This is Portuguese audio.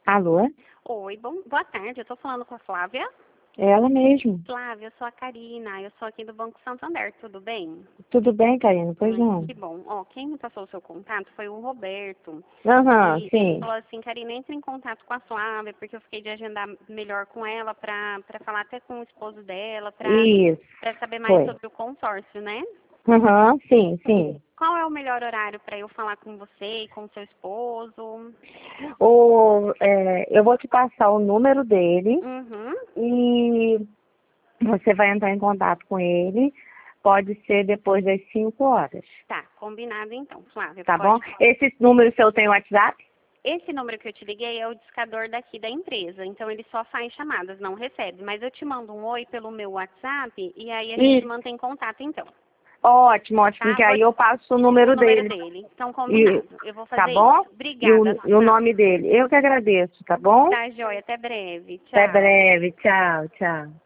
Alô? Oi, boa tarde. Eu tô falando com a Flávia. É ela mesmo. Flávia, eu sou a Karina. Eu sou aqui do Banco Santander. Tudo bem? Tudo bem, Karina? Pois Ai, não. que bom. Ó, quem me passou o seu contato foi o Roberto. Aham, E ele sim. falou assim, Karina, entre em contato com a Flávia, porque eu fiquei de agendar melhor com ela pra falar até com o esposo dela, Isso, pra saber mais foi. sobre o consórcio, né? Aham, sim, sim. Qual é o melhor horário para eu falar com você e com seu esposo? Eu vou te passar o número dele Uhum. e você vai entrar em contato com ele. Pode ser depois das 5 horas, Tá, combinado então, Flávia. tá bom? Pode. Esse número seu tem WhatsApp? Esse número que eu te liguei é o discador daqui da empresa, então ele só faz chamadas, não recebe. Mas eu te mando um oi pelo meu WhatsApp e aí a gente Isso. mantém contato então, Ótimo, ótimo, tá? que Vou aí eu passo o o número número dele. dele. Então E, combinado. Eu vou tá fazer bom? isso. Obrigada. E o nome dele. Eu que agradeço, tá bom? Tá, joia. Até breve. Até Tchau. breve. Tchau, tchau.